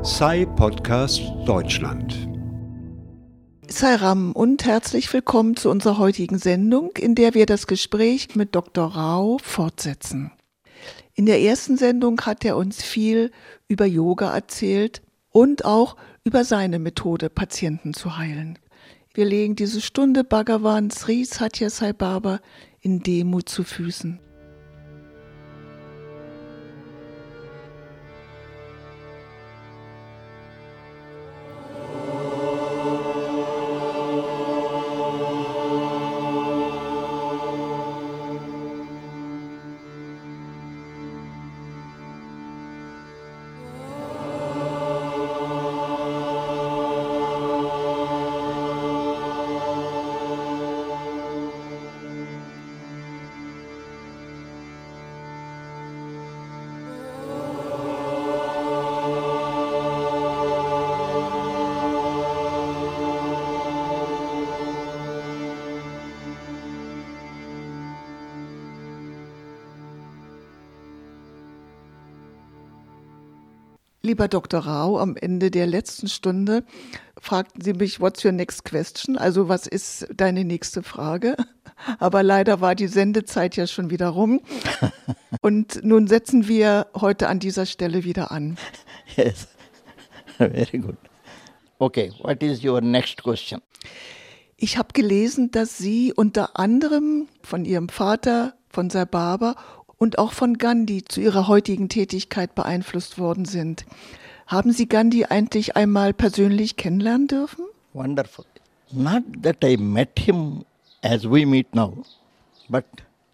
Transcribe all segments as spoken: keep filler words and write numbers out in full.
Sai Podcast Deutschland. Sai Ram und herzlich willkommen zu unserer heutigen Sendung, in der wir das Gespräch mit Doktor Rao fortsetzen. In der ersten Sendung hat er uns viel über Yoga erzählt und auch über seine Methode, Patienten zu heilen. Wir legen diese Stunde Bhagavan Sri Sathya Sai Baba in Demut zu Füßen. Lieber Doktor Rao, am Ende der letzten Stunde fragten Sie mich, what's your next question? Also was ist deine nächste Frage? Aber leider war die Sendezeit ja schon wieder rum. Und nun setzen wir heute an dieser Stelle wieder an. Yes, very good. Okay, what is your next question? Ich habe gelesen, dass Sie unter anderem von Ihrem Vater, von Sai Baba und auch von Gandhi zu ihrer heutigen Tätigkeit beeinflusst worden sind. Haben Sie Gandhi eigentlich einmal persönlich kennenlernen dürfen? Wonderful. Not that I met him as we meet now, but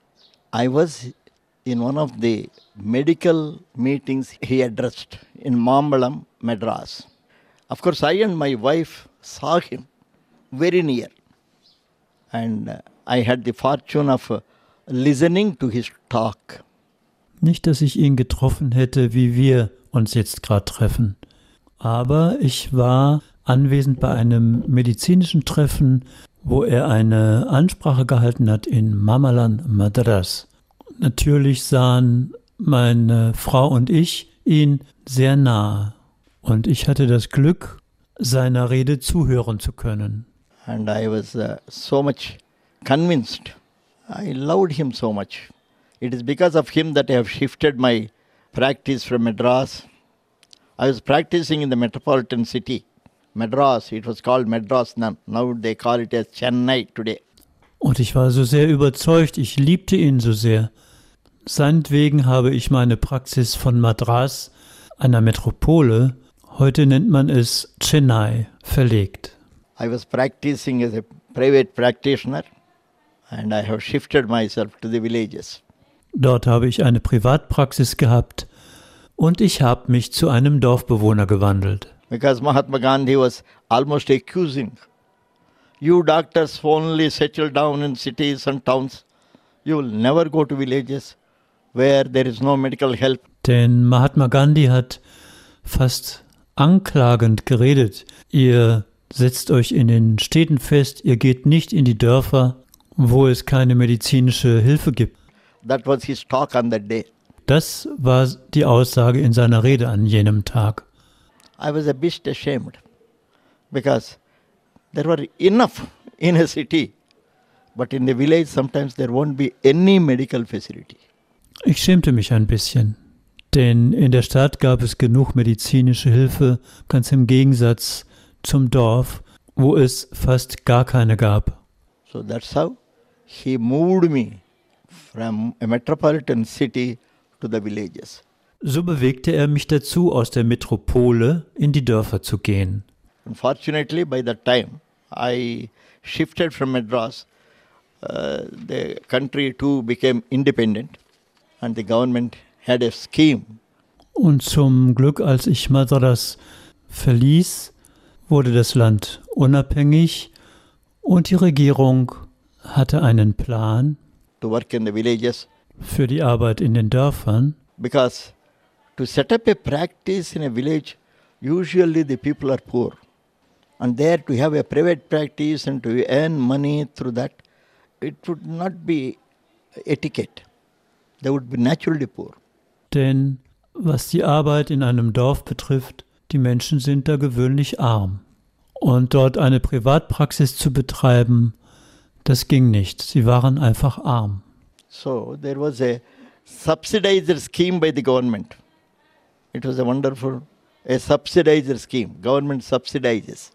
I was in one of the medical meetings he addressed in Mambalam, Madras. Of course, I and my wife saw him very near, and uh, I had the fortune of uh, listening to his talk. Nicht, dass ich ihn getroffen hätte, wie wir uns jetzt gerade treffen. Aber ich war anwesend bei einem medizinischen Treffen, wo er eine Ansprache gehalten hat in Mambalam, Madras. Natürlich sahen meine Frau und ich ihn sehr nahe. Und ich hatte das Glück, seiner Rede zuhören zu können. And I was uh, so much convinced. I loved him so much. It is because of him that I have shifted my practice from Madras. I was practicing in the metropolitan city, Madras. It was called Madras then. Now they call it as Chennai today. Und ich war so sehr überzeugt, ich liebte ihn so sehr. Seinetwegen habe ich meine Praxis von Madras, einer Metropole, heute nennt man es Chennai, verlegt. I was practicing as a private practitioner. And I have shifted myself to the villages. Dort habe ich eine Privatpraxis gehabt und ich habe mich zu einem Dorfbewohner gewandelt. Because Mahatma Gandhi was almost accusing, you doctors only settle down in cities and towns. You will never go to villages where there is no medical help. Denn Mahatma Gandhi hat fast anklagend geredet. Ihr setzt euch in den Städten fest, ihr geht nicht in die Dörfer, wo es keine medizinische Hilfe gibt. That was his talk on that day. Das war die Aussage in seiner Rede an jenem Tag. I was a bit ashamed because there were enough in a city, but in the village sometimes there won't be any medical facility. Ich schämte mich ein bisschen, denn in der Stadt gab es genug medizinische Hilfe, ganz im Gegensatz zum Dorf, wo es fast gar keine gab. So that's how he moved me from a metropolitan city to the villages. So bewegte er mich dazu, aus der Metropole in die Dörfer zu gehen. Unfortunately, by that time, I shifted from Madras. Uh, the country too became independent and the government had a scheme. Und zum Glück, als ich Madras verließ, wurde das Land unabhängig und die Regierung hatte einen Plan to work in the villages. Für die Arbeit in den Dörfern. Because to set up a practice in a village, usually the people are poor. And there to have a private practice and to earn money through that, it would not be etiquette. They would be naturally poor. Denn was die Arbeit in einem Dorf betrifft, Die Menschen sind da gewöhnlich arm. Und dort eine Privatpraxis zu betreiben, das ging nicht. Sie waren einfach arm. So there was a subsidizer scheme by the government. It was a wonderful, a subsidizer scheme. Government subsidizes.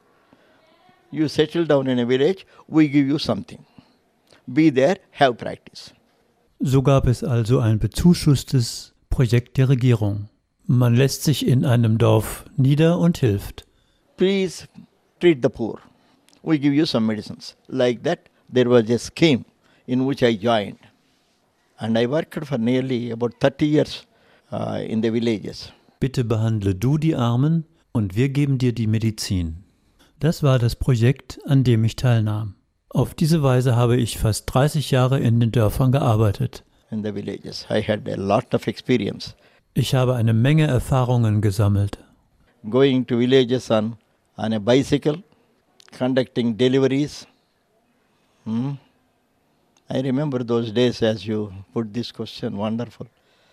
You settle down in a village, we give you something. Be there, have practice. So gab es also ein bezuschusstes Projekt der Regierung. Man lässt sich in einem Dorf nieder und hilft. Please treat the poor. We give you some medicines. Like that, there was a scheme in which I joined. And I worked for nearly about thirty years uh, in the villages. Bitte behandle du die Armen und wir geben dir die Medizin. Das war das Projekt, an dem ich teilnahm. Auf diese Weise habe ich fast dreißig Jahre in den Dörfern gearbeitet. In the villages, I had a lot of experience. Ich habe eine Menge Erfahrungen gesammelt. Going to villages on, on a bicycle, conducting deliveries. Hmm? I remember those days as you put this question, wonderful.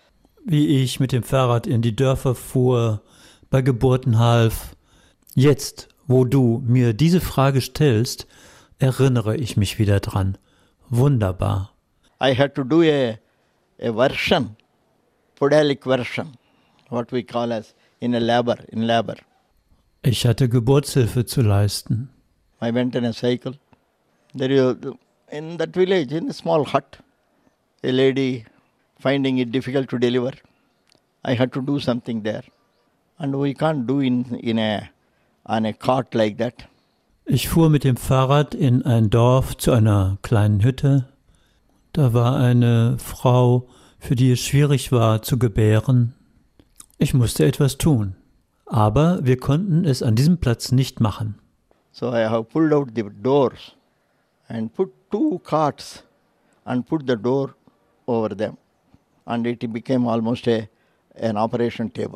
Wie ich mit dem Fahrrad in die Dörfer fuhr, bei Geburten half. Jetzt, wo du mir diese Frage stellst, erinnere ich mich wieder dran. Wunderbar. I had to do a, a version, podalic version, what we call as in a labor, in labor. Ich hatte Geburtshilfe zu leisten. I went in a cycle. There is, in that village, in a small hut, a lady finding it difficult to deliver. I had to do something there. And we can't do in, in a, on a cart like that. Ich fuhr mit dem Fahrrad in ein Dorf zu einer kleinen Hütte. Da war eine Frau, für die es schwierig war zu gebären. Ich musste etwas tun. Aber wir konnten es an diesem Platz nicht machen. So I have pulled out the doors and put two carts and put the door over them. And it became almost a, an operation table.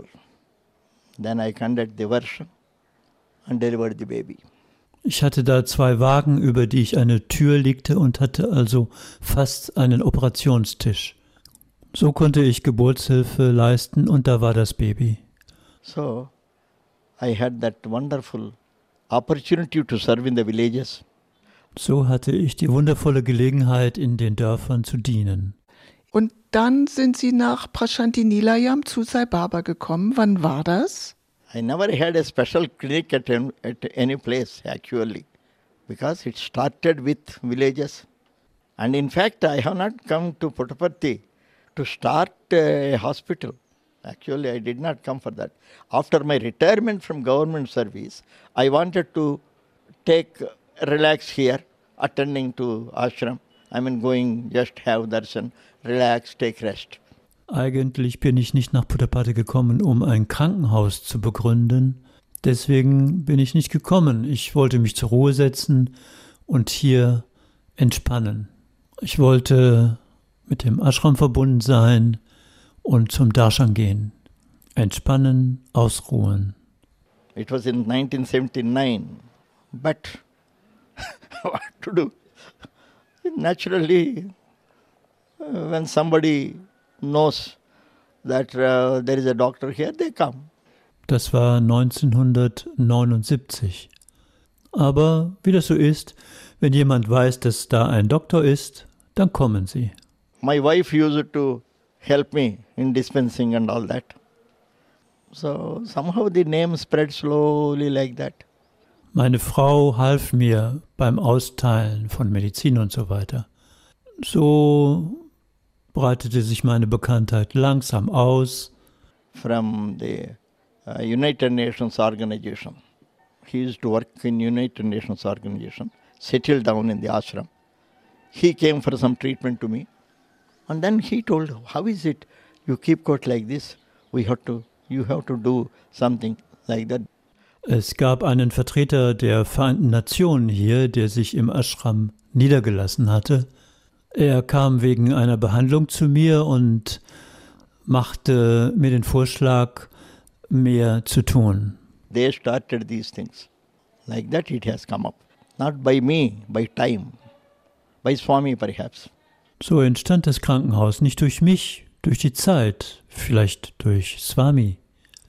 Then I conducted the version and delivered the baby. Ich hatte da zwei Wagen, über die ich eine Tür legte und hatte also fast einen Operationstisch. So konnte ich Geburtshilfe leisten und da war das Baby. So I had that wonderful opportunity to serve in the villages. So hatte ich die wundervolle Gelegenheit, in den Dörfern zu dienen. Und dann sind Sie nach Prasanthi Nilayam zu Sai Baba gekommen. Wann war das? I never had a special clinic at, at any place actually, because it started with villages. And in fact, I have not come to Puttaparthi to start a hospital. Actually, I did not come for that. After my retirement from government service, I wanted to take, relax here, attending to ashram. I mean, going, just have darshan, relax, take rest. Eigentlich bin ich nicht nach Puttaparthi gekommen, um ein Krankenhaus zu begründen. Deswegen bin ich nicht gekommen. Ich wollte mich zur Ruhe setzen und hier entspannen. Ich wollte mit dem Ashram verbunden sein und zum Darshan gehen. Entspannen, ausruhen. It was in nineteen seventy-nine, but what to do? Naturally, when somebody knows that uh, there is a doctor here, they come. Das war neunzehnhundertneunundsiebzig. Aber wie das so ist, wenn jemand weiß, dass da ein Doktor ist, dann kommen sie. My wife used to help me in dispensing and all that. So somehow the name spread slowly like that. Meine Frau half mir beim Austeilen von Medizin und so weiter. So breitete sich meine Bekanntheit langsam aus. From the uh, United Nations organization. He used to work in United Nations organization, settled down in the ashram. He came for some treatment to me. And then he told, how is it you keep quiet like this? We have to, you have to do something like that. Es gab einen Vertreter der Vereinten Nationen hier, der sich im Ashram niedergelassen hatte. Er kam wegen einer Behandlung zu mir und machte mir den Vorschlag, mehr zu tun. They started these things. Like that it has come up. Not by me, by time. By Swami perhaps. So entstand das Krankenhaus, nicht durch mich, durch die Zeit, vielleicht durch Swami.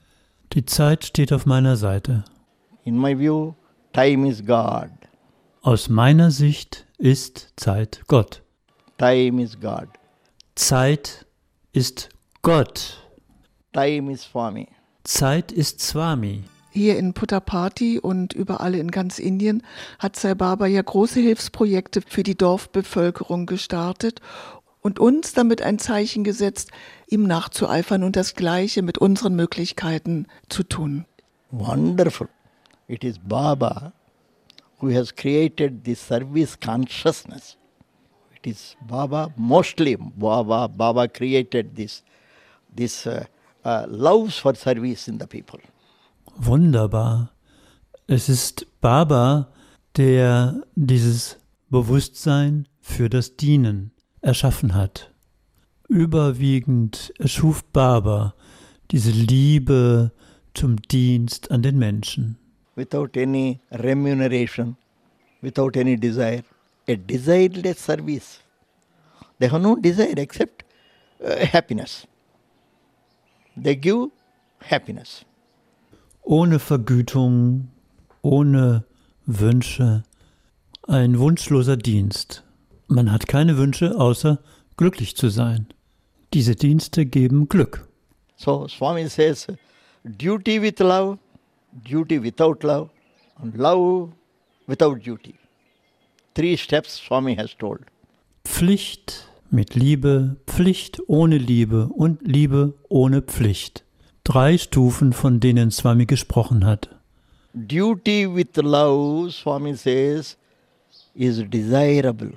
Die Zeit steht auf meiner Seite. In my view, time is God. Aus meiner Sicht ist Zeit Gott. Time is God. Zeit ist Gott. Time is Swami. Zeit ist Swami. Hier in Puttaparthi und überall in ganz Indien hat Sai Baba ja große Hilfsprojekte für die Dorfbevölkerung gestartet und uns damit ein Zeichen gesetzt, ihm nachzueifern und das Gleiche mit unseren Möglichkeiten zu tun. Wonderful. It is Baba who has created the service consciousness. It is Baba, mostly Baba, Baba created this, this uh, uh, love for service in the people. Wunderbar. Es ist Baba, der dieses Bewusstsein für das Dienen erschaffen hat. Überwiegend erschuf Baba diese Liebe zum Dienst an den Menschen. Without any remuneration, without any desire, a desireless service. They have no desire except uh, happiness. They give happiness. Ohne Vergütung, ohne Wünsche, ein wunschloser Dienst. Man hat keine Wünsche, außer glücklich zu sein. Diese Dienste geben Glück. So Swami says, duty with love, duty without love, and love without duty. Three steps Swami has told. Pflicht mit Liebe, Pflicht ohne Liebe und Liebe ohne Pflicht. Drei Stufen, von denen Swami gesprochen hat. Duty with love, Swami says, is desirable.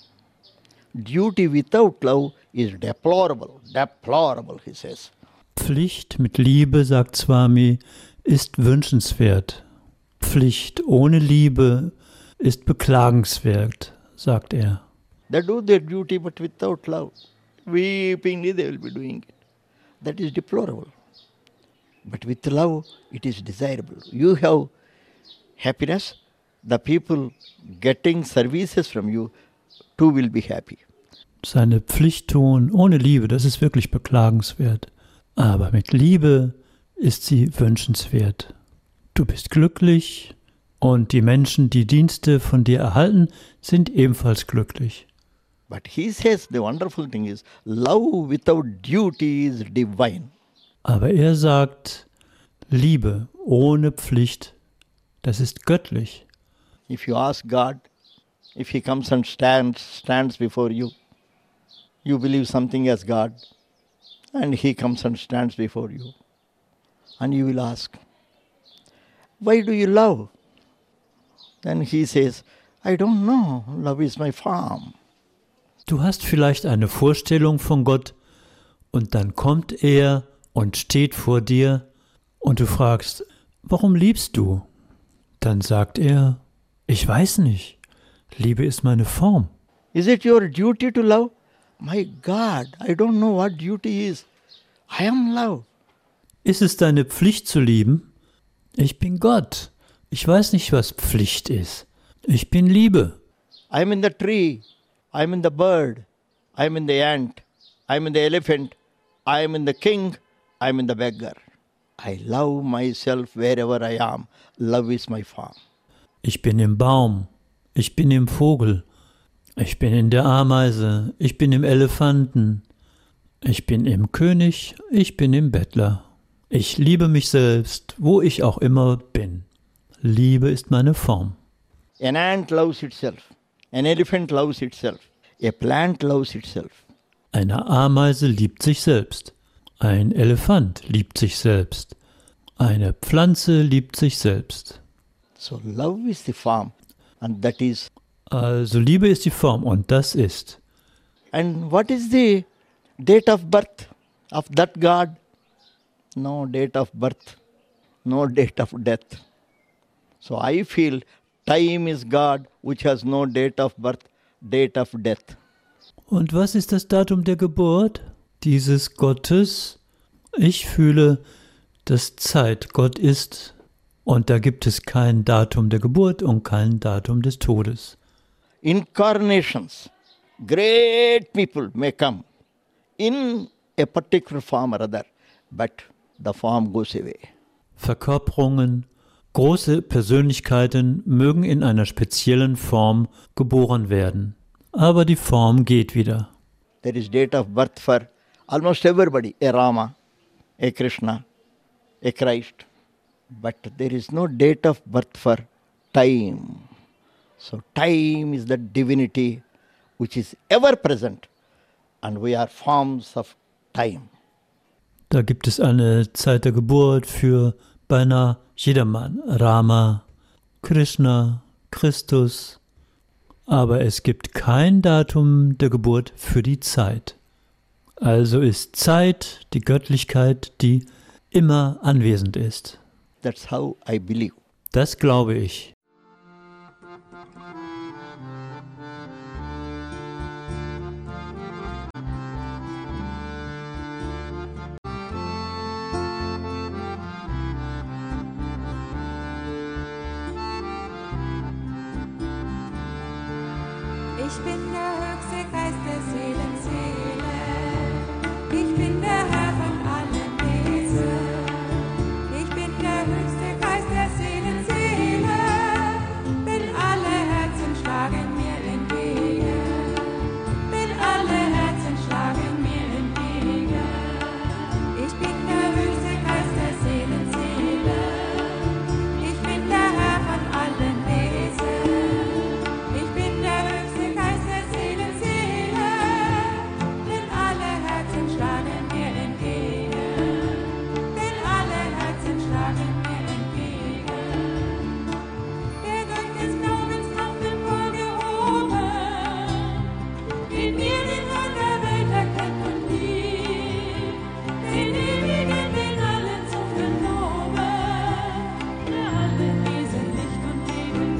Duty without love is deplorable. Deplorable, he says. Pflicht mit Liebe, sagt Swami, ist wünschenswert. Pflicht ohne Liebe ist beklagenswert, sagt er. They do their duty but without love. Weepingly they will be doing it. That is deplorable. But with love, it is desirable. You have happiness, the people getting services from you too will be happy. Seine Pflicht tun ohne Liebe, das ist wirklich beklagenswert. Aber mit Liebe ist sie wünschenswert. Du bist glücklich und die Menschen, die Dienste von dir erhalten, sind ebenfalls glücklich. But he says the wonderful thing is, love without duty is divine. Aber er sagt, Liebe ohne Pflicht, das ist göttlich. If you ask God, if he comes and stands, stands before you, you believe something as God, and he comes and stands before you, and you will ask, why do you love? Then he says, I don't know, love is my farm. Du hast vielleicht eine Vorstellung von Gott und dann kommt er und steht vor dir und du fragst, warum liebst du? Dann sagt er, ich weiß nicht, Liebe ist meine Form. Is it your duty to love? My God, I don't know what duty is. I am love. Ist es deine Pflicht zu lieben? Ich bin Gott. Ich weiß nicht, was Pflicht ist. Ich bin Liebe. I'm in the tree. I'm in the bird. I'm in the ant. I'm in the elephant. I'm in the king. I'm in the beggar. I love myself wherever I am. Love is my farm. Ich bin im Baum. Ich bin im Vogel. Ich bin in der Ameise. Ich bin im Elefanten. Ich bin im König. Ich bin im Bettler. Ich liebe mich selbst, wo ich auch immer bin. Liebe ist meine Form. An ant loves itself. An elephant loves itself. A plant loves itself. Eine Ameise liebt sich selbst. Ein Elefant liebt sich selbst. Eine Pflanze liebt sich selbst. So love is the farm, and that is. Also Liebe ist die Form und das ist. And what is the date of birth of that God? No date of birth, no date of death. So I feel time is God, which has no date of birth, date of death. Und was ist das Datum der Geburt dieses Gottes? Ich fühle, dass Zeit Gott ist und da gibt es kein Datum der Geburt und kein Datum des Todes. Incarnations, great people may come in a particular form or other, but the form goes away. Verkörperungen, große Persönlichkeiten mögen in einer speziellen Form geboren werden. Aber die Form geht wieder. There is date of birth for almost everybody, a Rama, a Krishna, a Christ. But there is no date of birth for time. So time is the divinity which is ever present. And we are forms of time. Da gibt es eine Zeit der Geburt für beinahe jedermann. Rama, Krishna, Christus. Aber es gibt kein Datum der Geburt für die Zeit. Also ist Zeit die Göttlichkeit, die immer anwesend ist. That's how I believe. Das glaube ich. Ich bin der höchste Geist der Seelenseele. Ich bin der Herr von allen Wesen. Ich bin der höchste Geist der Seelenseele. Bin alle Herzen schlagen mir entgegen. Bin alle Herzen schlagen mir entgegen. Ich bin der höchste Geist der Seelenseele. Ich bin der Herr von allen Wesen. Ich bin der höchste Geist der Seelenseele, denn alle Herzen schlagen mir entgegen, denn alle Herzen schlagen mir entgegen. Der Gott des Glaubens auf emporgehoben, in mir den Herrn der Welt erkennt und liebt, den Ewigen, den allen zu verloben, der allen Wesen Licht und Leben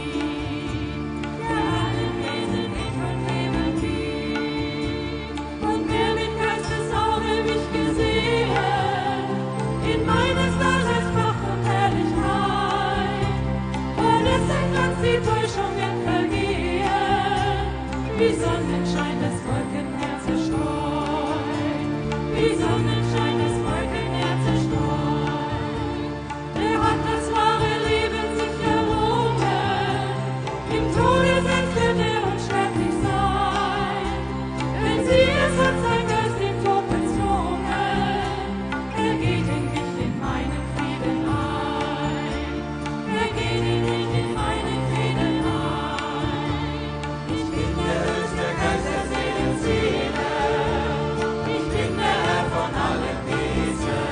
gibt, der allen Wesen Licht und Leben gibt. Und wer mit Geistesauge mich gesehen, in meines Daseins Pracht und Herrlichkeit, verlässt ganz die Täuschung wird vergehen, wie Sonnenschein das Wolkenmeer zerstreut, wie Sonnenschein das Wolkenmeer zerstreut. Er hat das wahre Leben sich errungen, im Tode setzte der unsterblich sein. Wenn sie es hat sein Geist dem Tod bezwungen, er geht in mich in meinen Frieden ein. Er geht in mich in meinen Frieden ein. Ich bin der höchste Geist der Seelenseele. Ich bin der Herr von allen Wesen.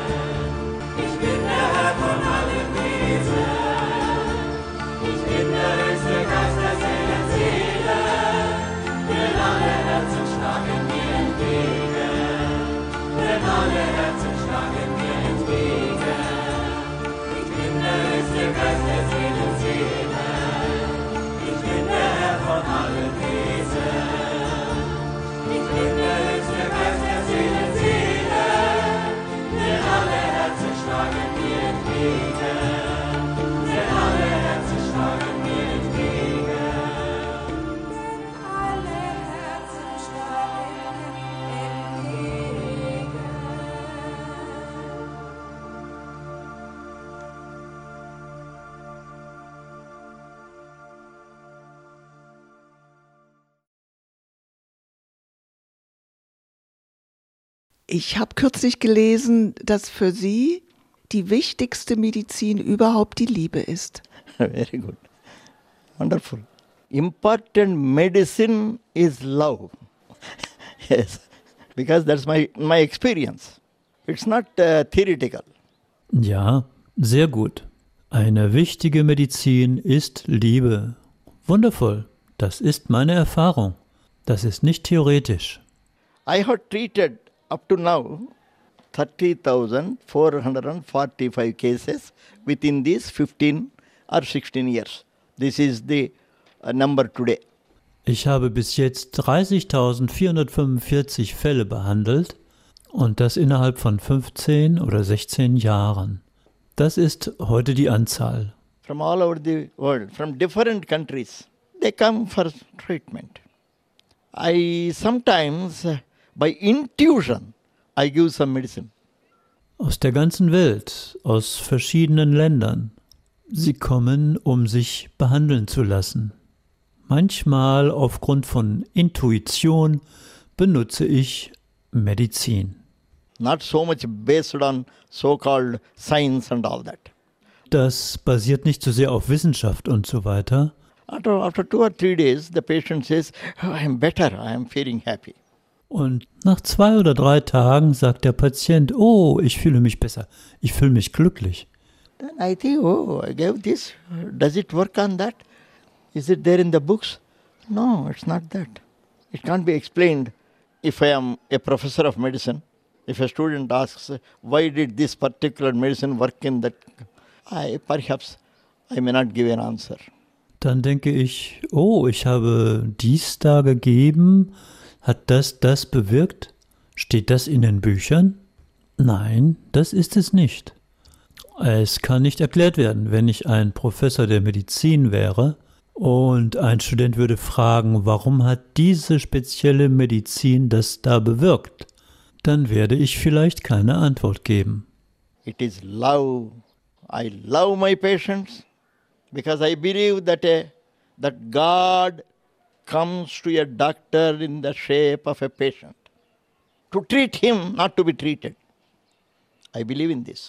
Ich bin der Herr von allen Wesen. Ich bin der höchste Geist der Seelenseele, denn alle Herzen schlagen mir entgegen, denn alle Herzen schlagen mir entgegen. Ich bin der höchste Geist der Seelenseele, ich bin der Herr von allen Wesen. Ich bin der höchste Geist der Seelenseele, denn alle Herzen schlagen mir entgegen, denn alle Herzen schlagen mir entgegen. Denn alle Herzen schlagen entgegen. Ich habe kürzlich gelesen, dass für Sie die wichtigste Medizin überhaupt die Liebe ist. Very good. Wonderful. Important medicine is love. Yes, because that's my, my experience. It's not uh, theoretical. Ja, sehr gut. Eine wichtige Medizin ist Liebe. Wundervoll. Das ist meine Erfahrung. Das ist nicht theoretisch. I have treated up to now thirty thousand four hundred forty-five cases within these fifteen or sixteen years. This is the uh, number today. Ich habe bis jetzt dreißigtausendvierhundertfünfundvierzig Fälle behandelt und das innerhalb von fünfzehn oder sechzehn Jahren. Das ist heute die Anzahl. From all over the world, from different countries, they come for treatment. I sometimes, uh, by intuition, I give some medicine. aus der ganzen Welt, aus verschiedenen Ländern. Sie kommen, um sich behandeln zu lassen. Manchmal aufgrund von Intuition benutze ich Medizin. Not so much based on so-called science and all that. Das basiert nicht so sehr auf Wissenschaft und so weiter. After, after two or three days, the patient says, oh, I am better, I am feeling happy. Und nach zwei oder drei Tagen sagt der Patient, oh, ich fühle mich besser, ich fühle mich glücklich. Then I think, oh, I gave this. Does it work on that? Is it there in the books? No, it's not that. It can't be explained. If I am a professor of medicine, if a student asks, why did this particular medicine work in that, I perhaps I may not give an answer. Dann denke ich, oh, ich habe dies da gegeben, hat das das bewirkt? Steht das in den Büchern? Nein, das ist es nicht. Es kann nicht erklärt werden, wenn ich ein Professor der Medizin wäre und ein Student würde fragen, warum hat diese spezielle Medizin das da bewirkt? Dann werde ich vielleicht keine Antwort geben. It is love. I love my patients because I believe that a, that God comes to a doctor in the shape of a patient to treat him, not to be treated. I believe in this.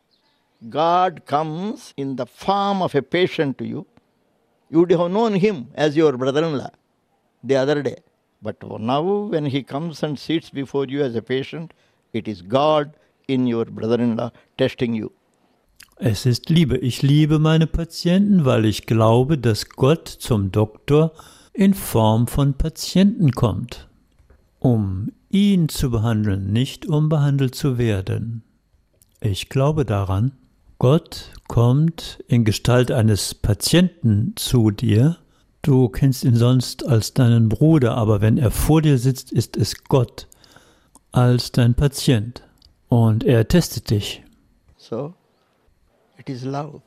God comes in the form of a patient to you. You would have known him as your brother-in-law the other day. But now when he comes and sits before you as a patient, it is God in your brother-in-law testing you. Es ist Liebe. Ich liebe meine Patienten, weil ich glaube, dass Gott zum Doktor in Form von Patienten kommt, um ihn zu behandeln, nicht um behandelt zu werden. Ich glaube daran, Gott kommt in Gestalt eines Patienten zu dir. Du kennst ihn sonst als deinen Bruder, aber wenn er vor dir sitzt, ist es Gott als dein Patient. Und er testet dich. So, it is love.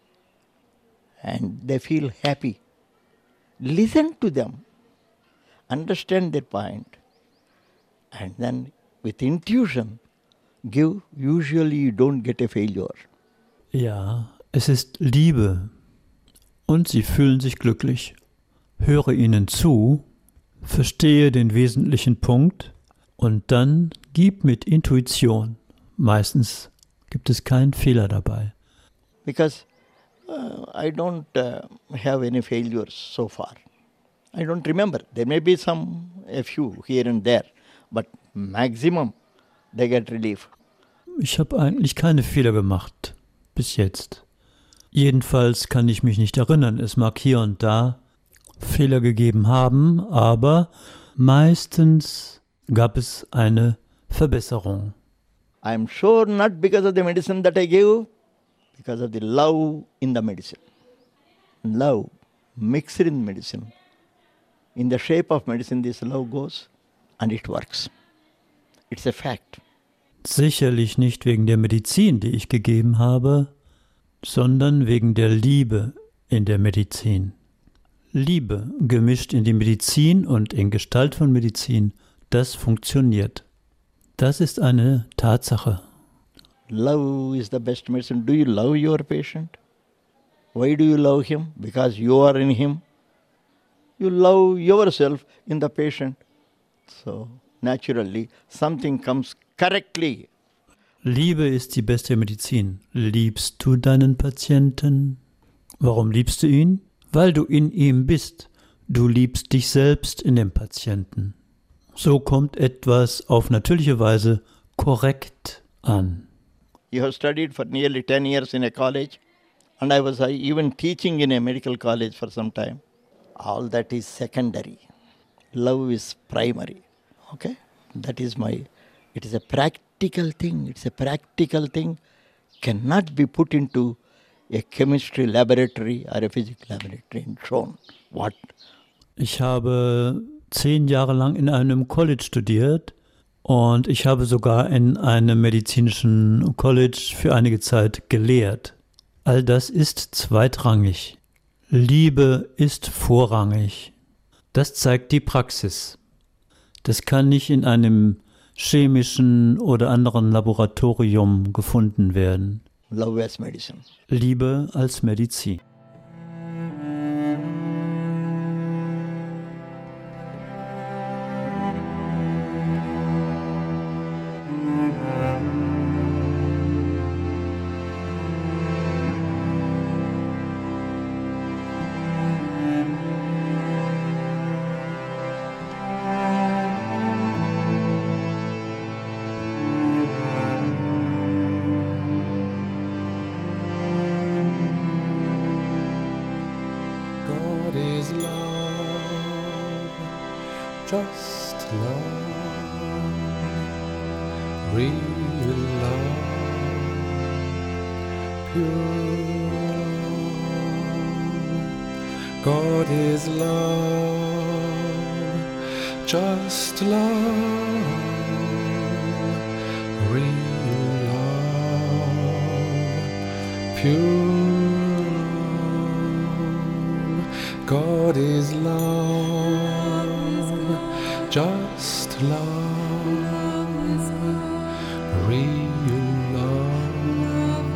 And they feel happy. Listen to them. Understand their point. And then with intuition, give. Usually you don't get a failure. Ja, es ist Liebe. Und sie fühlen sich glücklich. Höre ihnen zu, verstehe den wesentlichen Punkt und dann gib mit Intuition. Meistens gibt es keinen Fehler dabei. Because uh, I don't uh, have any failures so far. I don't remember. There may be some, a few here and there, but maximum they get relief. Ich habe eigentlich keine Fehler gemacht bis jetzt. Jedenfalls kann ich mich nicht erinnern. Es mag hier und da Fehler gegeben haben, aber meistens gab es eine Verbesserung. I am sure not because of the medicine that I give, because of the love in the medicine. Love mixed in medicine. In the shape of medicine, this love goes and it works. It's a fact. Sicherlich nicht wegen der Medizin, die ich gegeben habe, sondern wegen der Liebe in der Medizin. Liebe gemischt in die Medizin und in Gestalt von Medizin, das funktioniert. Das ist eine Tatsache. Love is the best medicine. Do you love your patient? Why do you love him? Because you are in him. You love yourself in the patient. So naturally something comes correctly. Liebe ist die beste Medizin. Liebst du deinen Patienten? Warum liebst du ihn? Weil du in ihm bist. Du liebst dich selbst in dem Patienten. So kommt etwas auf natürliche Weise korrekt an. You have studied for nearly ten years in a college, and I was uh, even teaching in a medical college for some time. All that is secondary. Love is primary. Okay? That is my, it is a practical thing. It's a practical thing. Cannot be put into a chemistry laboratory or a physics laboratory and shown what. Ich habe zehn Jahre lang in einem College studiert und ich habe sogar in einem medizinischen College für einige Zeit gelehrt. All das ist zweitrangig. Liebe ist vorrangig. Das zeigt die Praxis. Das kann nicht in einem chemischen oder anderen Laboratorium gefunden werden. Love as medicine. Liebe als Medizin. God is love, just love, real love, pure love. God is love, just love, real love, pure. God is love, just love, real love,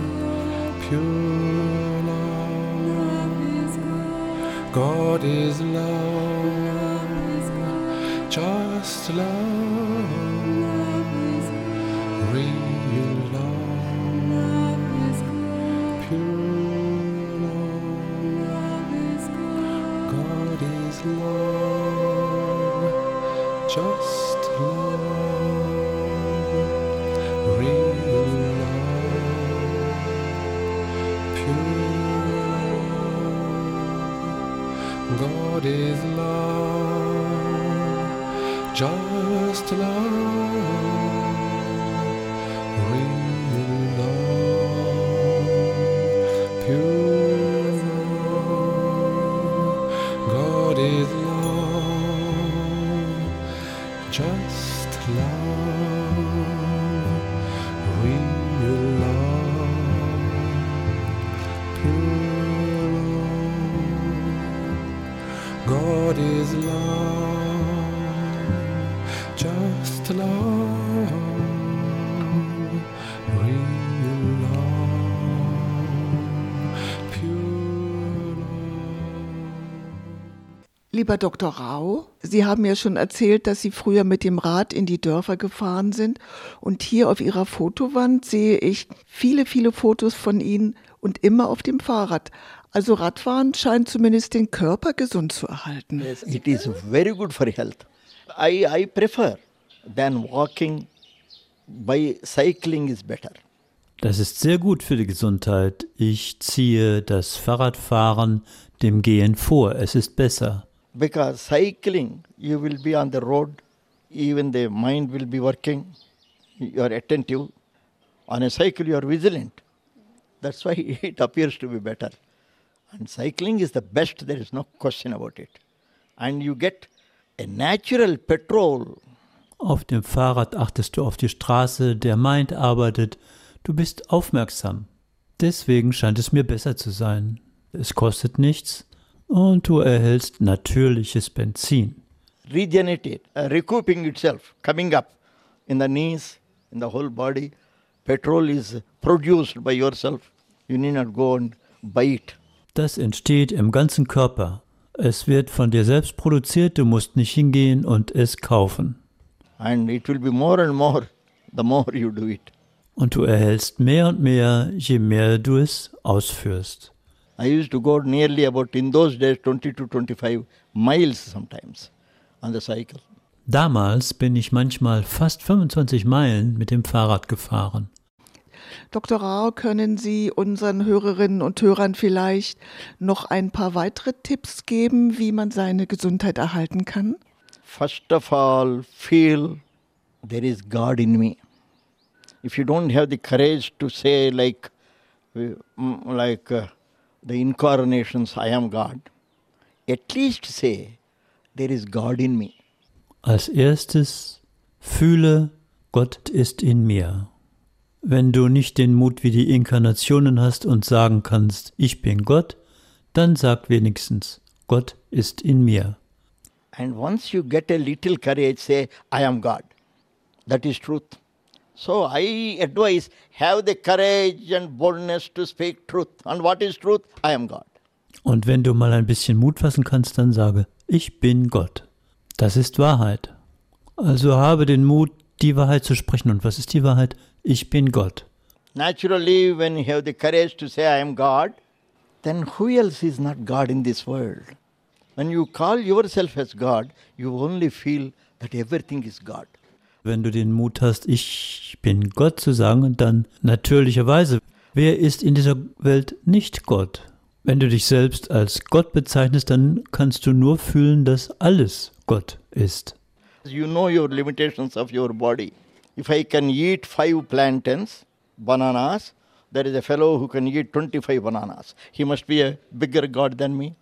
pure love. God is love, just love, real love, pure love. God is love, just love, real love, pure love. God is love, just love, real love, pure love. God is love, just love, real love, pure love. God is love, just love, real love, pure love. Lieber Doktor Rau, Sie haben ja schon erzählt, dass Sie früher mit dem Rad in die Dörfer gefahren sind. Und hier auf Ihrer Fotowand sehe ich viele, viele Fotos von Ihnen und immer auf dem Fahrrad. Also Radfahren scheint zumindest den Körper gesund zu erhalten. Yes, it is very good for health. I, I prefer than walking. By cycling is better. Das ist sehr gut für die Gesundheit. Ich ziehe das Fahrradfahren dem Gehen vor. Es ist besser. Because cycling, you will be on the road, even the mind will be working, you are attentive. On a cycle, you are vigilant. That's why it appears to be better. And cycling is the best, there is no question about it. And you get a natural petrol. Auf dem Fahrrad achtest du auf die Straße, der Mind arbeitet, du bist aufmerksam. Deswegen scheint es mir besser zu sein. Es kostet nichts und du erhältst natürliches Benzin. Regenerated, uh, recouping itself, coming up in the knees, in the whole body. Petrol is produced by yourself. You need not go and buy it. Das entsteht im ganzen Körper. Es wird von dir selbst produziert, du musst nicht hingehen und es kaufen. And it will be more and more the more you do it. Und du erhältst mehr und mehr, je mehr du es ausführst. I used to go nearly about, in those days, twenty to twenty-five miles sometimes on the cycle. Damals bin ich manchmal fast fünfundzwanzig Meilen mit dem Fahrrad gefahren. Doktor Rau, können Sie unseren Hörerinnen und Hörern vielleicht noch ein paar weitere Tipps geben, wie man seine Gesundheit erhalten kann? First of all, feel there is God in me. If you don't have the courage to say like, like uh, the incarnations, I am God, at least say, there is God in me. Als erstes, fühle, Gott ist in mir. Wenn du nicht den Mut wie die Inkarnationen hast und sagen kannst, ich bin Gott, dann sag wenigstens, Gott ist in mir. And once you get a little courage, say, I am God. That is truth. So I advise, have the courage and boldness to speak truth. And what is truth? I am God. Und wenn du mal ein bisschen Mut fassen kannst, dann sage, ich bin Gott. Das ist Wahrheit. Also habe den Mut, die Wahrheit zu sprechen. Und was ist die Wahrheit? Ich bin Gott. Naturally, when you have the courage to say, I am God, then who else is not God in this world? When you call yourself as God, you only feel that everything is God. Wenn du den Mut hast, ich bin Gott zu sagen, dann natürlicherweise, wer ist in dieser Welt nicht Gott? Wenn du dich selbst als Gott bezeichnest, dann kannst du nur fühlen, dass alles Gott ist. You know your limitations of your body. If I can eat five plantains, bananas, there is a fellow who can eat twenty-five bananas. He must be a bigger God than me.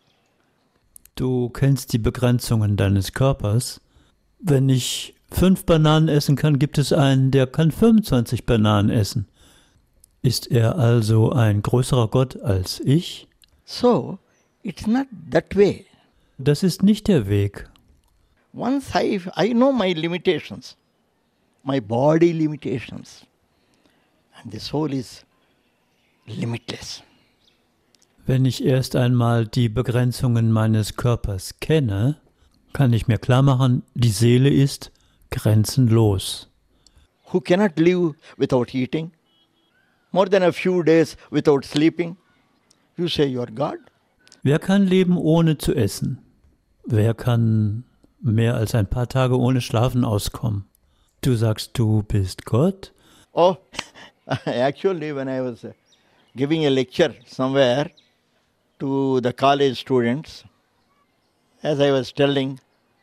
Du kennst die Begrenzungen deines Körpers. Wenn ich fünf Bananen essen kann, gibt es einen, der kann fünfundzwanzig Bananen essen. Ist er also ein größerer Gott als ich? So, it's not that way. Das ist nicht der Weg. Once I, I know my limitations, my body limitations, and the soul is limitless. Wenn ich erst einmal die Begrenzungen meines Körpers kenne, kann ich mir klar machen, die Seele ist grenzenlos. Who cannot live without eating, more than a few days without sleeping, you say you are God. Wer kann leben ohne zu essen? Wer kann mehr als ein paar Tage ohne Schlafen auskommen? Du sagst, du bist Gott? Oh, actually when I was giving a lecture somewhere to the college students, as I was telling,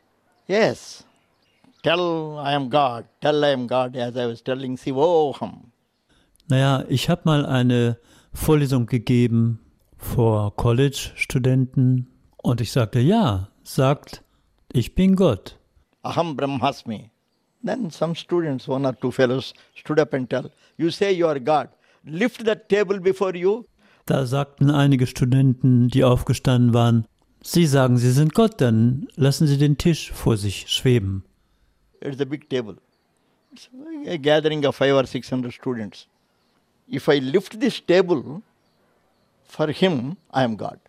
yes, tell I am God, tell I am God, as I was telling Sivoham. Naja, ich habe mal eine Vorlesung gegeben vor College-Studenten und ich sagte, ja, sagt, ich bin Gott. Aham Brahmasmi. Then some students, one or two fellows, stood up and tell, you say you are God, lift that table before you. Da sagten einige Studenten, die aufgestanden waren, Sie sagen, Sie sind Gott, dann lassen Sie den Tisch vor sich schweben. It's a big table. It's a gathering of five or six hundred students. If I lift this table, for him, I am God.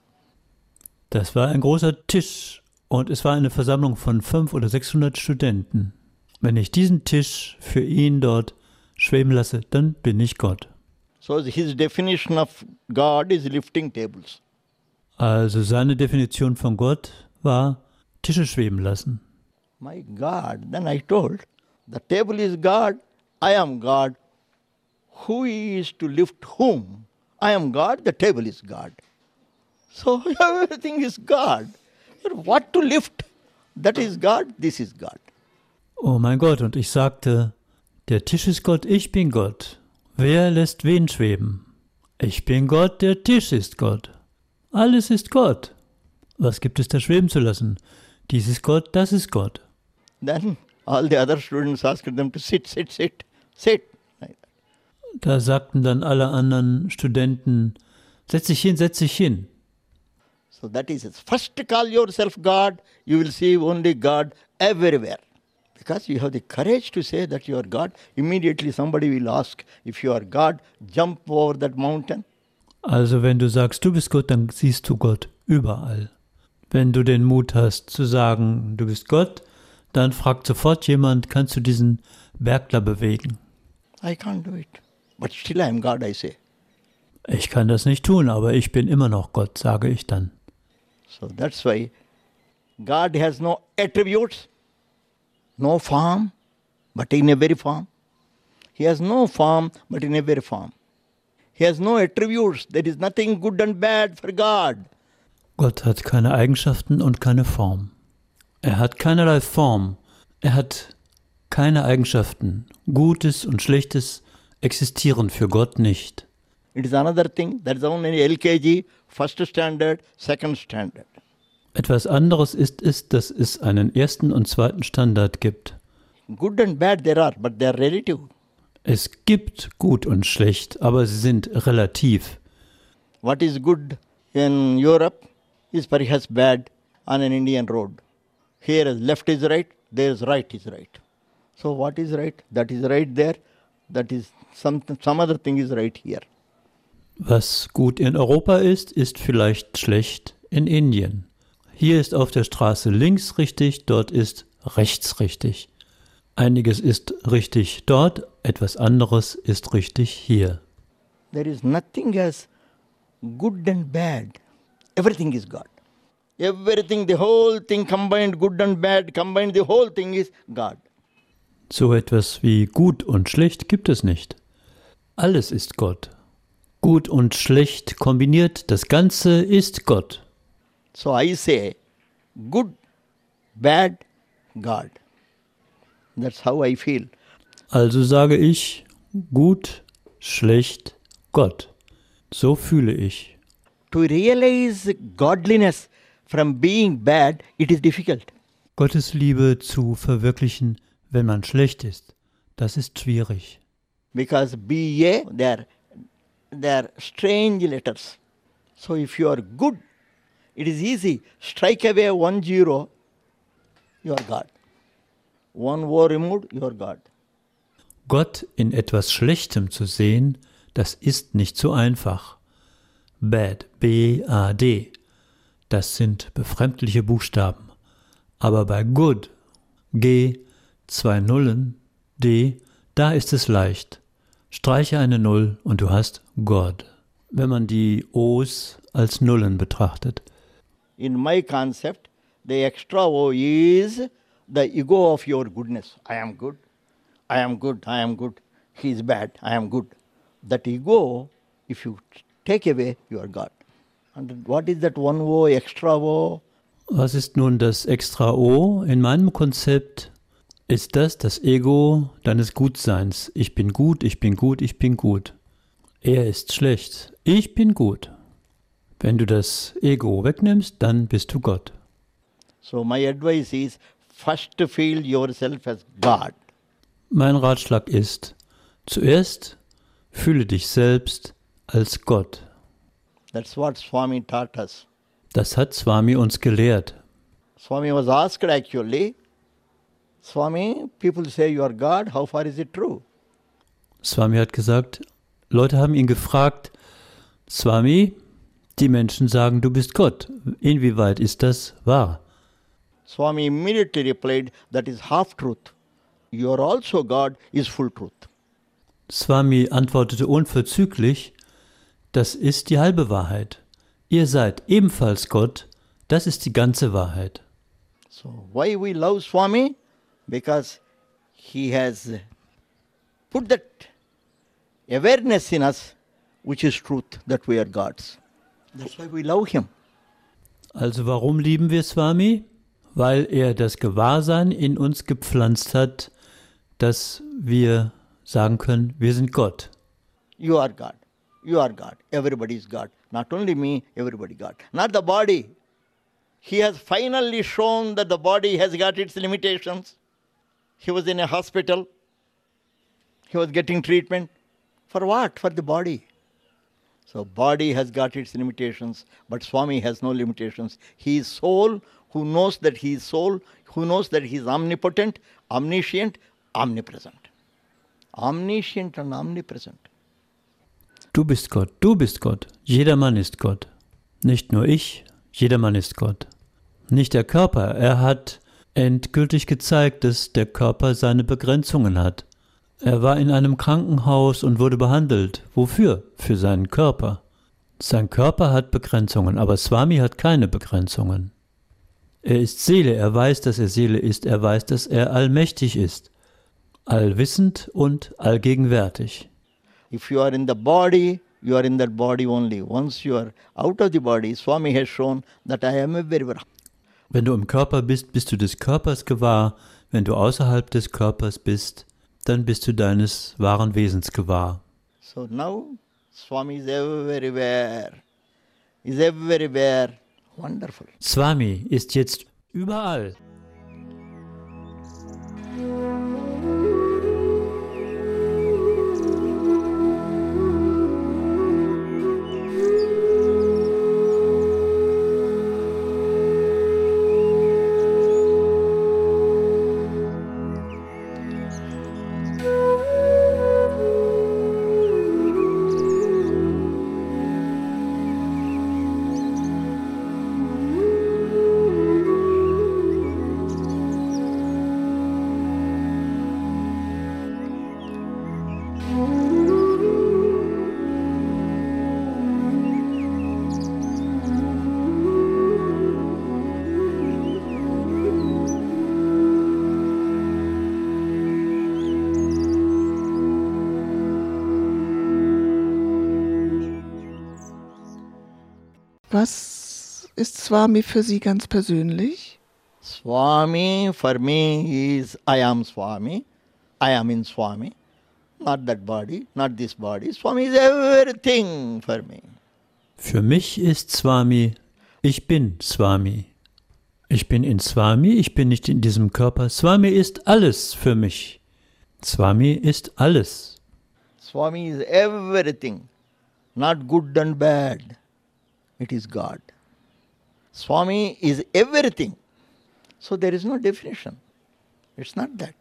Das war ein großer Tisch und es war eine Versammlung von fünf oder sechshundert Studenten. Wenn ich diesen Tisch für ihn dort schweben lasse, dann bin ich Gott. So his definition of God is lifting tables. Also seine Definition von Gott war Tische schweben lassen. My God, then I told, the table is God, I am God. Who is to lift whom? I am God, the table is God. So everything is God. What to lift? That is God, this is God. Oh mein Gott, und ich sagte, der Tisch ist Gott, ich bin Gott. Wer lässt wen schweben? Ich bin Gott, der Tisch ist Gott. Alles ist Gott. Was gibt es da schweben zu lassen? Dies ist Gott, das ist Gott. Then all the other students asked them to sit, sit, sit, sit. Da sagten dann alle anderen Studenten, setz dich hin, setz dich hin. So that is it. First call yourself God, you will see only God everywhere. Because you have the courage to say that you are God, immediately somebody will ask, if you are God, jump over that mountain. Also wenn du sagst, du bist Gott, dann siehst du Gott überall. Wenn du den Mut hast zu sagen, du bist Gott, dann fragt sofort jemand, kannst du diesen Berg da bewegen? I can't do it. But still I am God, I say. Ich kann das nicht tun, aber ich bin immer noch Gott, sage ich dann. So that's why God has no attributes, no form, but in a very form. He has no form, but in a very form. He has no attributes. There is nothing good and bad for God. Gott hat keine Eigenschaften und keine Form. Er hat keinerlei Form. Er hat keine Eigenschaften. Gutes und Schlechtes existieren für Gott nicht. It is another thing. That is only L K G, first standard, second standard. Etwas anderes ist es, dass es einen ersten und zweiten Standard gibt. Good and bad there are, but they are relative. Es gibt gut und schlecht, aber sie sind relativ. What is good in Europe is perhaps bad on an Indian road. Here left is right, there is right is right. So what is right? That is right there. That is some, some other thing is right here. Was gut in Europa ist, ist vielleicht schlecht in Indien. Hier ist auf der Straße links richtig, dort ist rechts richtig. Einiges ist richtig dort, etwas anderes ist richtig hier. There is nothing as good and bad. Everything is God. Everything, the whole thing combined, good and bad, combined, the whole thing is God. So etwas wie gut und schlecht gibt es nicht. Alles ist Gott. Gut und schlecht kombiniert, das Ganze ist Gott. So I say, good, bad, God. That's how I feel. Also sage ich, gut, schlecht, Gott. So fühle ich. To realize godliness from being bad, it is difficult. Gottes Liebe zu verwirklichen, wenn man schlecht ist, das ist schwierig. Because B A, they are, they are strange letters. So if you are good, it is easy. Strike away one zero, you are God. One O removed, you are God. Gott in etwas Schlechtem zu sehen, das ist nicht so einfach. Bad, B A D, das sind befremdliche Buchstaben. Aber bei Good, G, zwei Nullen, D, da ist es leicht. Streiche eine Null und du hast God, wenn man die O's als Nullen betrachtet. In my concept, the extra O is the ego of your goodness. I am good, I am good, I am good. He is bad, I am good. That ego, if you take away, you are God. And what is that one O, extra O? Was ist nun das extra O? In meinem Konzept ist das das Ego deines Gutseins. Ich bin gut, ich bin gut, ich bin gut. Er ist schlecht, ich bin gut. Wenn du das Ego wegnimmst, dann bist du Gott. So my advice is, first feel yourself as God. Mein Ratschlag ist, zuerst fühle dich selbst als Gott. That's what Swami taught us. Das hat Swami uns gelehrt. Swami was asked actually, Swami, people say you are God, how far is it true? Swami hat gesagt, Leute haben ihn gefragt, Swami, die Menschen sagen, du bist Gott. Inwieweit ist das wahr? Swami immediately replied, that is half truth. You are also God is full truth. Swami antwortete unverzüglich, das ist die halbe Wahrheit. Ihr seid ebenfalls Gott, das ist die ganze Wahrheit. So why we love Swami? Because he has put that awareness in us, which is truth, that we are gods. That's why we love him. Also warum lieben wir Swami? Weil er das Gewahrsein in uns gepflanzt hat, dass wir sagen können, wir sind Gott. You are God. You are God. Everybody is God. Not only me, everybody God. Not the body. He has finally shown that the body has got its limitations. He was in a hospital. He was getting treatment. For what? For the body. So body has got its limitations, but Swami has no limitations. He is soul who knows that he is soul, who knows that he is omnipotent, omniscient, omnipresent. Omniscient and omnipresent. Du bist Gott, du bist Gott. Jedermann ist Gott. Nicht nur ich, jedermann ist Gott. Nicht der Körper. Er hat endgültig gezeigt, dass der Körper seine Begrenzungen hat. Er war in einem Krankenhaus und wurde behandelt. Wofür? Für seinen Körper. Sein Körper hat Begrenzungen, aber Swami hat keine Begrenzungen. Er ist Seele, er weiß, dass er Seele ist, er weiß, dass er allmächtig ist. Allwissend und allgegenwärtig. If you are in the body, you are in that body only. Once you are out of the body, Swami has shown that I am everywhere. Wenn du im Körper bist, bist du des Körpers gewahr. Wenn du außerhalb des Körpers bist, dann bist du deines wahren Wesens gewahr. So now, Swami is everywhere. Is everywhere. Wonderful. Swami ist jetzt überall. Was ist Swami für Sie ganz persönlich? Swami for me is I am Swami. I am in Swami. Not that body, not this body. Swami is everything for me. Für mich ist Swami, ich bin Swami. Ich bin in Swami, ich bin nicht in diesem Körper. Swami ist alles für mich. Swami ist alles. Swami is everything. Not good and bad. It is God. Swami is everything. So there is no definition. It's not that.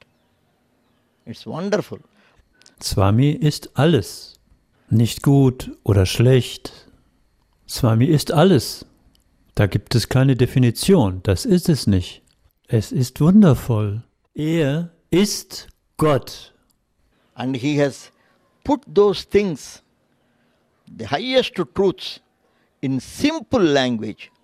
It's wonderful. Swami ist alles. Nicht gut oder schlecht. Swami ist alles. Da gibt es keine Definition. Das ist es nicht. Es ist wundervoll. Er ist Gott. And he has put those things, the highest truths, in simple language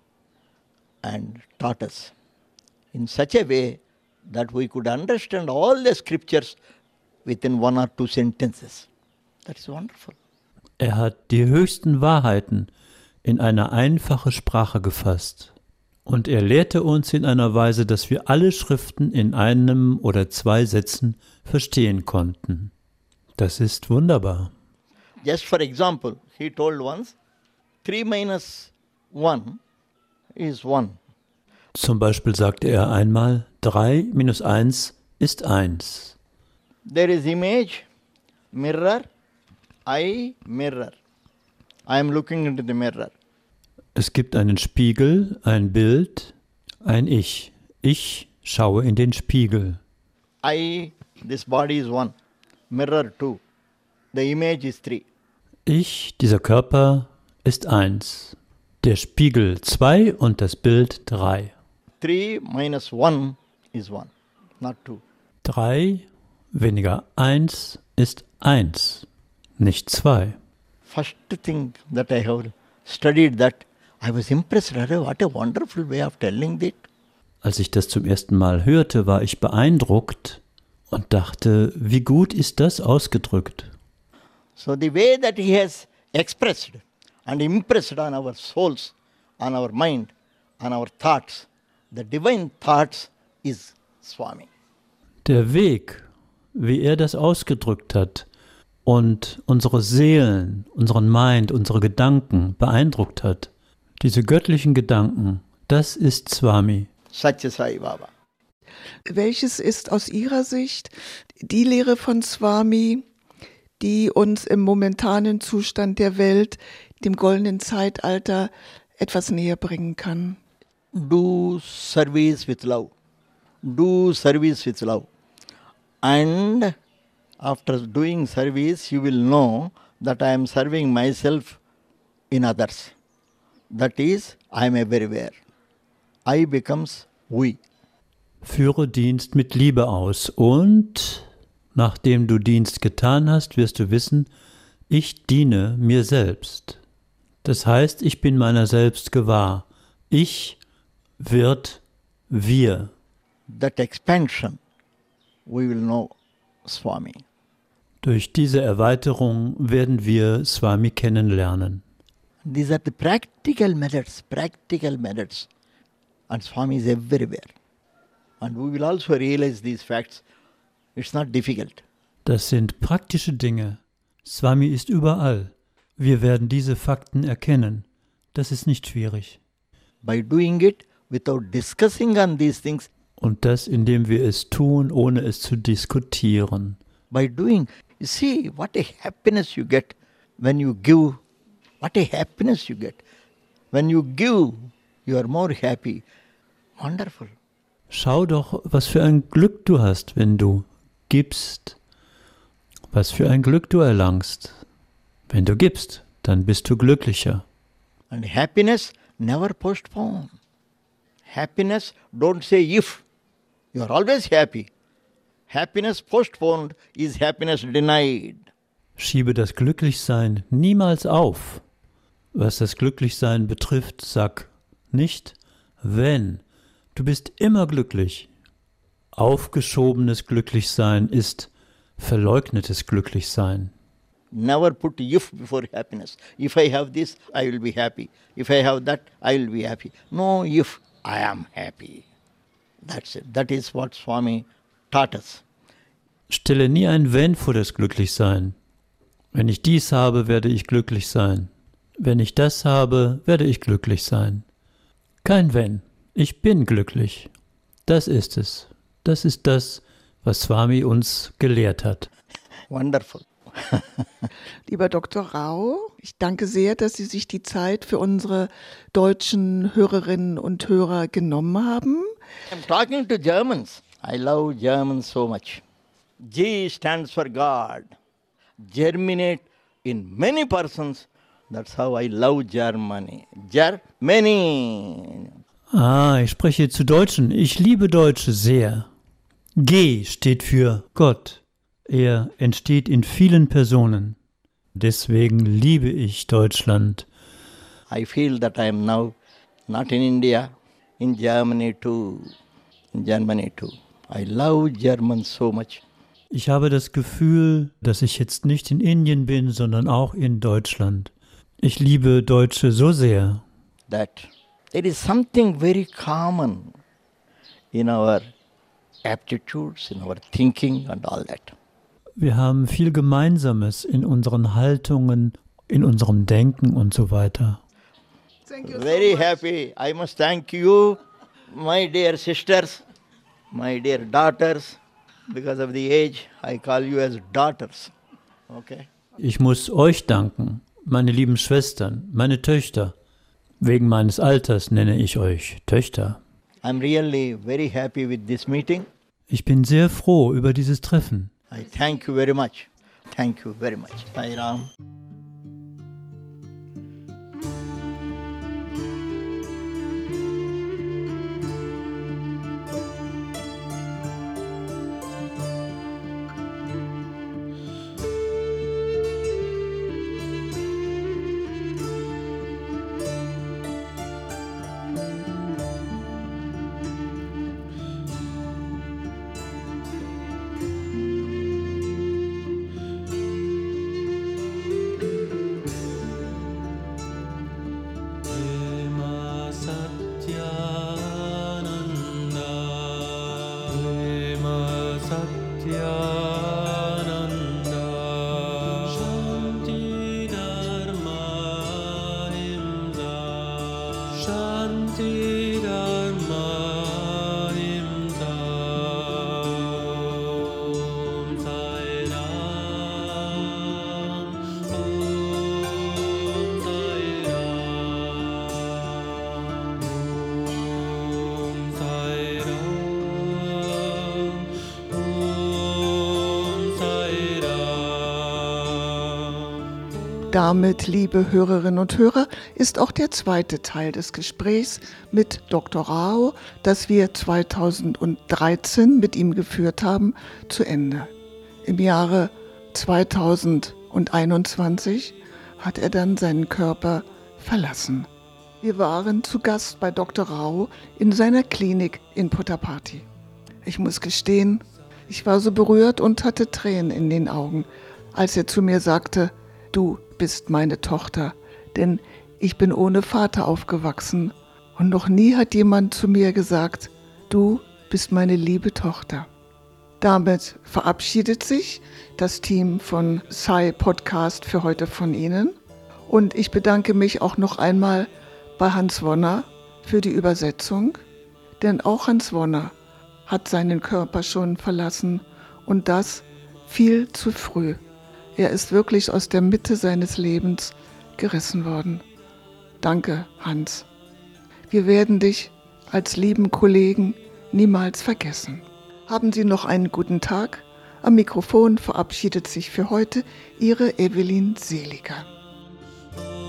and taught us in such a way that we could understand all the scriptures within one or two sentences. That is wonderful. Er hat die höchsten Wahrheiten in eine einfache Sprache gefasst. Und er lehrte uns in einer Weise, dass wir alle Schriften in einem oder zwei Sätzen verstehen konnten. Das ist wunderbar. Just for example, he told once, three minus one is one. Zum Beispiel sagte er einmal, drei minus eins ist eins. There is image, mirror, I, mirror. I am looking into the mirror. Es gibt einen Spiegel, ein Bild, ein Ich. Ich schaue in den Spiegel. I, this body is one. Mirror two. The image is three. Ich, dieser Körper, ist eins. Der Spiegel zwei und das Bild drei. Three minus one is one, not two. Drei weniger eins ist eins, nicht zwei. First thing that I have studied that, I was impressed. What a wonderful way of telling it. Als ich das zum ersten Mal hörte, war ich beeindruckt und dachte, wie gut ist das ausgedrückt. So the way that he has expressed and impressed on our souls, on our mind, on our thoughts, the divine thoughts is Swami. Der Weg, wie er das ausgedrückt hat und unsere Seelen, unseren Mind, unsere Gedanken beeindruckt hat, diese göttlichen Gedanken, das ist Swami. Satya Sai Baba. Welches ist aus Ihrer Sicht die Lehre von Swami, die uns im momentanen Zustand der Welt, dem goldenen Zeitalter, etwas näher bringen kann? Do service with love. Do service with love. And after doing service, you will know that I am serving myself in others. That is, I am everywhere. I becomes we. Führe Dienst mit Liebe aus und, nachdem du Dienst getan hast, wirst du wissen, ich diene mir selbst. Das heißt, ich bin meiner selbst gewahr. Ich wird wir. That expansion, we will know Swami. Durch diese Erweiterung werden wir Swami kennenlernen. These are the practical methods, practical methods. And Swami is everywhere. And we will also realize these facts. It's not difficult. Das sind praktische Dinge. Swami ist überall. Wir werden diese Fakten erkennen. Das ist nicht schwierig. By doing it without discussing on these things, Und das, indem wir es tun, ohne es zu diskutieren. by doing, you see what a happiness you get when you give. What a happiness you get. When you give, you are more happy. Wonderful. Schau doch, was für ein Glück du hast, wenn du gibst. Was für ein Glück du erlangst. Wenn du gibst, dann bist du glücklicher. And happiness never postpone. Happiness, don't say if. You are always happy. Happiness postponed is happiness denied. Schiebe das Glücklichsein niemals auf. Was das Glücklichsein betrifft, sag nicht, wenn. Du bist immer glücklich. Aufgeschobenes Glücklichsein ist verleugnetes Glücklichsein. Never put if before happiness. If I have this, I will be happy. If I have that, I will be happy. No, if I am happy. That's it. That is what Swami taught us. Stelle nie ein Wenn vor das Glücklichsein. Wenn ich dies habe, werde ich glücklich sein. Wenn ich das habe, werde ich glücklich sein. Kein Wenn. Ich bin glücklich. Das ist es. Das ist das, was Swami uns gelehrt hat. Wonderful. Lieber Doktor Rau, ich danke sehr, dass Sie sich die Zeit für unsere deutschen Hörerinnen und Hörer genommen haben. I'm talking to Germans. I love Germans so much. G stands for God. Germinate in many persons. That's how I love Germany. Germany. Ah, ich spreche zu Deutschen. Ich liebe Deutsche sehr. G steht für Gott. Er entsteht in vielen Personen. Deswegen liebe ich Deutschland. I feel that I am now not in India, in Germany too. In Germany too. I love Germans so much. Ich habe das Gefühl, dass ich jetzt nicht in Indien bin, sondern auch in Deutschland. Ich liebe Deutsche so sehr. That there is something very common in our aptitudes, in our thinking and all that. Wir haben viel Gemeinsames in unseren Haltungen, in unserem Denken und so weiter. Very happy. I must thank you, my dear sisters, my dear daughters. Because of the age, I call you as daughters. Okay? Ich muss euch danken, meine lieben Schwestern, meine Töchter. Wegen meines Alters nenne ich euch Töchter. I'm really very happy with this meeting. Ich bin sehr froh über dieses Treffen. I thank you very much. Thank you very much. Sai Ram. Damit, liebe Hörerinnen und Hörer, ist auch der zweite Teil des Gesprächs mit Doktor Rau, das wir zweitausenddreizehn mit ihm geführt haben, zu Ende. Im Jahre zweitausendeinundzwanzig hat er dann seinen Körper verlassen. Wir waren zu Gast bei Doktor Rau in seiner Klinik in Puttaparthi. Ich muss gestehen, ich war so berührt und hatte Tränen in den Augen, als er zu mir sagte: Du bist meine Tochter, denn ich bin ohne Vater aufgewachsen und noch nie hat jemand zu mir gesagt: Du bist meine liebe Tochter. Damit verabschiedet sich das Team von Sai Podcast für heute von Ihnen und ich bedanke mich auch noch einmal bei Hans Wonner für die Übersetzung, denn auch Hans Wonner hat seinen Körper schon verlassen und das viel zu früh. Er ist wirklich aus der Mitte seines Lebens gerissen worden. Danke, Hans. Wir werden dich als lieben Kollegen niemals vergessen. Haben Sie noch einen guten Tag. Am Mikrofon verabschiedet sich für heute Ihre Evelyn Seliger.